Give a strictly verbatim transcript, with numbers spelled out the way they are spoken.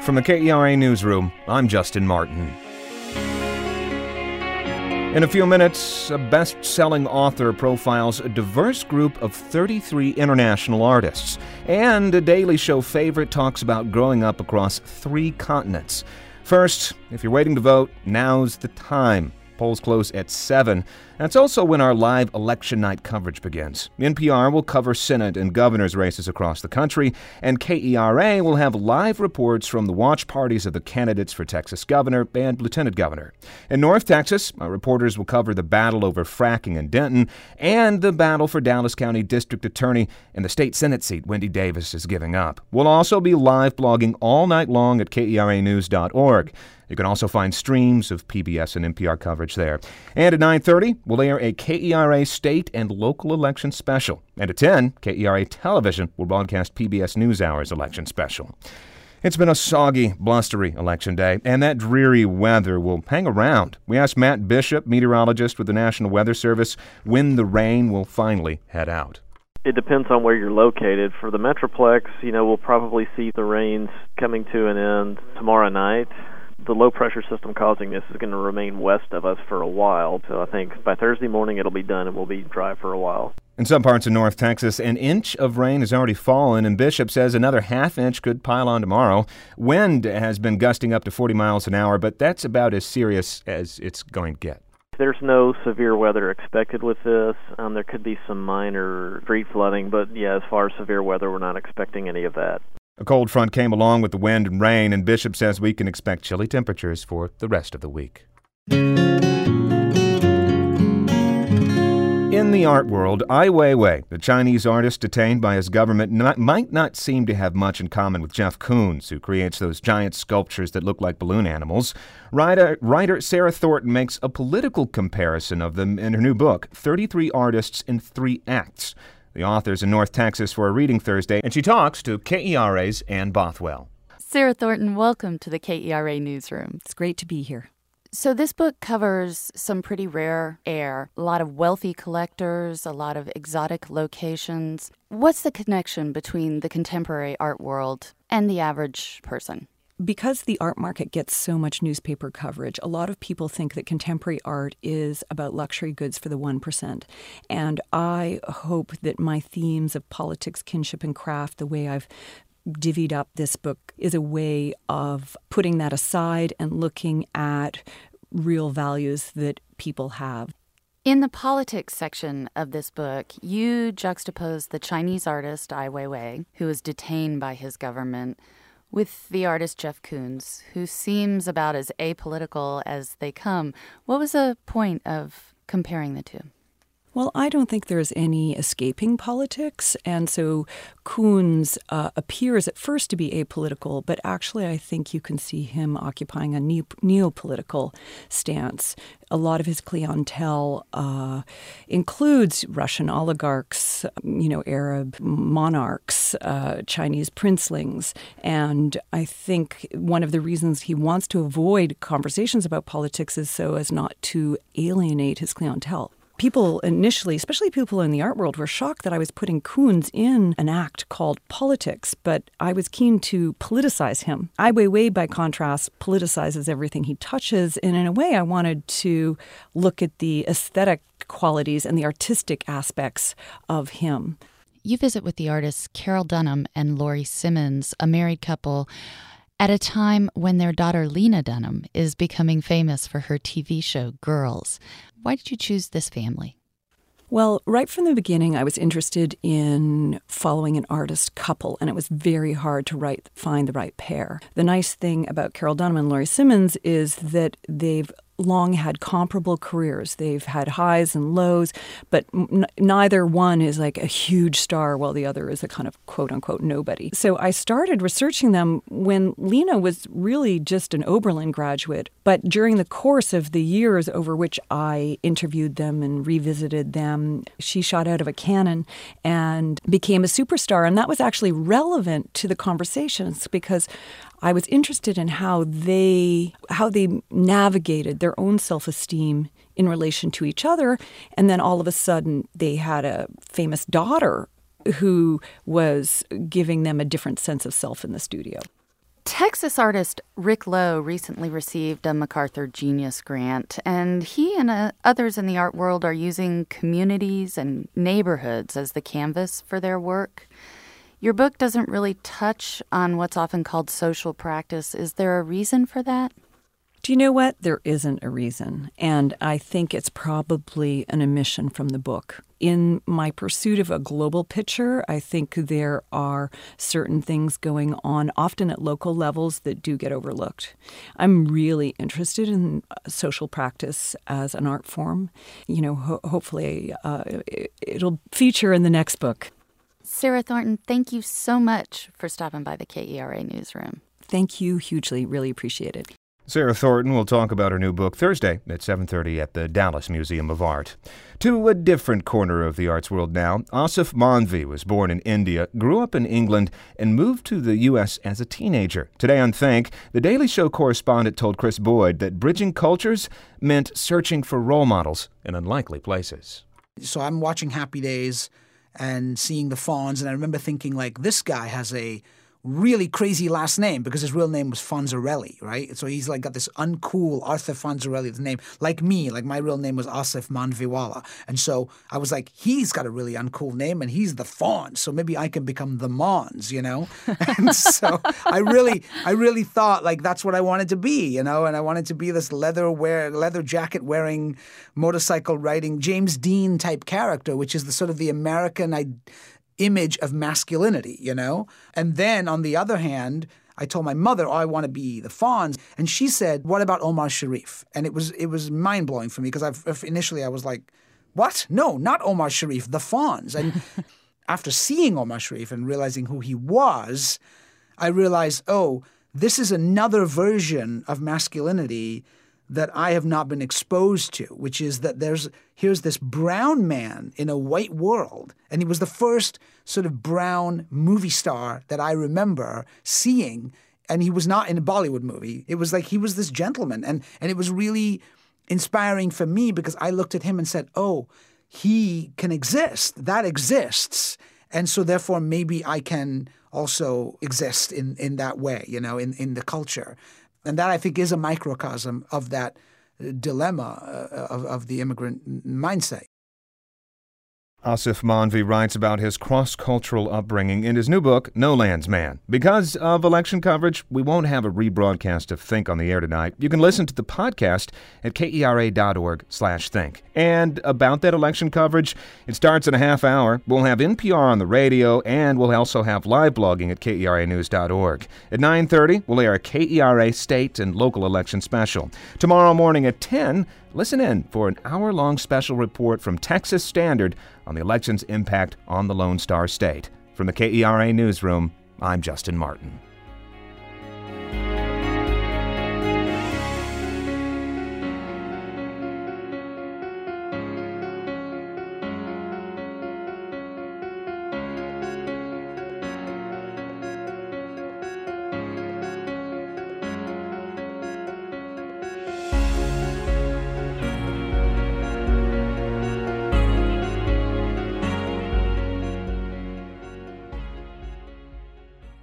From the K E R A Newsroom, I'm Justin Martin. In a few minutes, a best-selling author profiles a diverse group of thirty-three international artists. And a Daily Show favorite talks about growing up across three continents. First, if you're waiting to vote, now's the time. Polls close at seven. That's also when our live election night coverage begins. N P R will cover Senate and governor's races across the country, and K E R A will have live reports from the watch parties of the candidates for Texas governor and lieutenant governor. In North Texas, our reporters will cover the battle over fracking in Denton and the battle for Dallas County District Attorney and the state Senate seat Wendy Davis is giving up. We'll also be live blogging all night long at K E R A news dot org. You can also find streams of P B S and N P R coverage there. And at nine thirty, we'll air a K E R A state and local election special. And at ten, K E R A Television will broadcast P B S NewsHour's election special. It's been a soggy, blustery election day, and that dreary weather will hang around. We asked Matt Bishop, meteorologist with the National Weather Service, when the rain will finally head out. It depends on where you're located. For the Metroplex, you know, we'll probably see the rains coming to an end tomorrow night. The low-pressure system causing this is going to remain west of us for a while, so I think by Thursday morning it'll be done and we'll be dry for a while. In some parts of North Texas, an inch of rain has already fallen, and Bishop says another half inch could pile on tomorrow. Wind has been gusting up to forty miles an hour, but that's about as serious as it's going to get. There's no severe weather expected with this. Um, there could be some minor street flooding, but yeah, as far as severe weather, we're not expecting any of that. A cold front came along with the wind and rain, and Bishop says we can expect chilly temperatures for the rest of the week. In the art world, Ai Weiwei, the Chinese artist detained by his government, not, might not seem to have much in common with Jeff Koons, who creates those giant sculptures that look like balloon animals. Writer, writer Sarah Thornton makes a political comparison of them in her new book, thirty-three Artists in Three Acts. The author's in North Texas for a reading Thursday, and she talks to K E R A's Ann Bothwell. Sarah Thornton, welcome to the K E R A Newsroom. It's great to be here. So this book covers some pretty rare air, a lot of wealthy collectors, a lot of exotic locations. What's the connection between the contemporary art world and the average person? Because the art market gets so much newspaper coverage, a lot of people think that contemporary art is about luxury goods for the one percent. And I hope that my themes of politics, kinship, and craft, the way I've divvied up this book, is a way of putting that aside and looking at real values that people have. In the politics section of this book, you juxtapose the Chinese artist Ai Weiwei, who was detained by his government, with the artist Jeff Koons, who seems about as apolitical as they come. What was the point of comparing the two? Well, I don't think there's any escaping politics, and so Koons uh, appears at first to be apolitical, but actually I think you can see him occupying a neo- neopolitical stance. A lot of his clientele uh, includes Russian oligarchs, you know, Arab monarchs, uh, Chinese princelings, and I think one of the reasons he wants to avoid conversations about politics is so as not to alienate his clientele. People initially, especially people in the art world, were shocked that I was putting Koons in an act called Politics, but I was keen to politicize him. Ai Weiwei, by contrast, politicizes everything he touches, and in a way I wanted to look at the aesthetic qualities and the artistic aspects of him. You visit with the artists Carol Dunham and Laurie Simmons, a married couple, at a time when their daughter Lena Dunham is becoming famous for her T V show Girls. Why did you choose this family? Well, right from the beginning, I was interested in following an artist couple, and it was very hard to write, find the right pair. The nice thing about Carol Dunham and Laurie Simmons is that they've long had comparable careers. They've had highs and lows, but n- neither one is like a huge star while the other is a kind of quote-unquote nobody. So I started researching them when Lena was really just an Oberlin graduate, but during the course of the years over which I interviewed them and revisited them, she shot out of a cannon and became a superstar, and that was actually relevant to the conversations because I was interested in how they how they navigated their own self-esteem in relation to each other, and then all of a sudden they had a famous daughter who was giving them a different sense of self in the studio. Texas artist Rick Lowe recently received a MacArthur Genius Grant, and he and uh, others in the art world are using communities and neighborhoods as the canvas for their work. Your book doesn't really touch on what's often called social practice. Is there a reason for that? Do you know what? There isn't a reason, and I think it's probably an omission from the book. In my pursuit of a global picture, I think there are certain things going on, often at local levels, that do get overlooked. I'm really interested in social practice as an art form. You know, ho- hopefully uh, it, it'll feature in the next book. Sarah Thornton, thank you so much for stopping by the K E R A Newsroom. Thank you hugely. Really appreciate it. Sarah Thornton will talk about her new book Thursday at seven thirty at the Dallas Museum of Art. To a different corner of the arts world now, Asif Manvi was born in India, grew up in England, and moved to the U S as a teenager. Today on Think, the Daily Show correspondent told Chris Boyd that bridging cultures meant searching for role models in unlikely places. So I'm watching Happy Days and seeing the Fonz, and I remember thinking, like, this guy has a really crazy last name because his real name was Fonzarelli, right? So he's like got this uncool Arthur Fonzarelli name, like me. Like my real name was Asif Manviwala, and so I was like, he's got a really uncool name, and he's the Fonz, so maybe I can become the Mons, you know? And so I really, I really thought like that's what I wanted to be, you know? And I wanted to be this leather wear, leather jacket wearing, motorcycle riding James Dean type character, which is the sort of the American I. image of masculinity, you know? And then on the other hand, I told my mother, oh, I want to be the Fonz. And she said, what about Omar Sharif? And it was it was mind-blowing for me because I've, initially I was like, what? No, not Omar Sharif, the Fonz. And after seeing Omar Sharif and realizing who he was, I realized, oh, this is another version of masculinity that I have not been exposed to, which is that there's here's this brown man in a white world, and he was the first sort of brown movie star that I remember seeing, and he was not in a Bollywood movie. It was like he was this gentleman, and and it was really inspiring for me because I looked at him and said, oh, he can exist. That exists. And so therefore maybe I can also exist in, in that way, you know, in, in the culture. And that, I think, is a microcosm of that dilemma uh, of, of the immigrant mindset. Asif Manvi writes about his cross-cultural upbringing in his new book, No Land's Man. Because of election coverage, we won't have a rebroadcast of Think on the air tonight. You can listen to the podcast at kera.org slash think. And about that election coverage, it starts in a half hour. We'll have N P R on the radio, and we'll also have live blogging at kera news dot org. At nine thirty, we'll air a K E R A state and local election special. Tomorrow morning at ten, listen in for an hour-long special report from Texas Standard on the election's impact on the Lone Star State. From the K E R A Newsroom, I'm Justin Martin.